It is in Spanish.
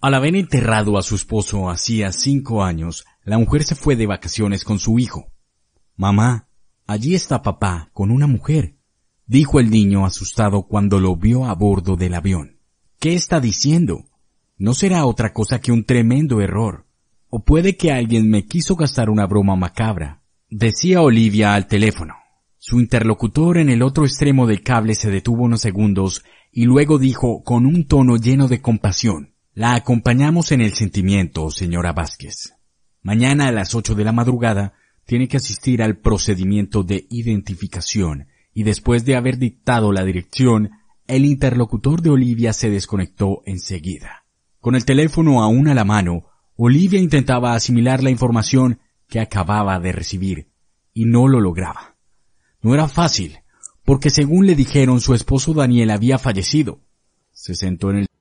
Al haber enterrado a su esposo hacía 5 años, la mujer se fue de vacaciones con su hijo. «Mamá, allí está papá con una mujer», dijo el niño asustado cuando lo vio a bordo del avión. «¿Qué está diciendo? No será otra cosa que un tremendo error. O puede que alguien me quiso gastar una broma macabra», decía Olivia al teléfono. Su interlocutor en el otro extremo del cable se detuvo unos segundos y luego dijo con un tono lleno de compasión: «La acompañamos en el sentimiento, señora Vázquez. Mañana a las 8 de la madrugada tiene que asistir al procedimiento de identificación», y después de haber dictado la dirección, el interlocutor de Olivia se desconectó enseguida. Con el teléfono aún a la mano, Olivia intentaba asimilar la información que acababa de recibir, y no lo lograba. No era fácil, porque según le dijeron su esposo Daniel había fallecido. Se sentó en el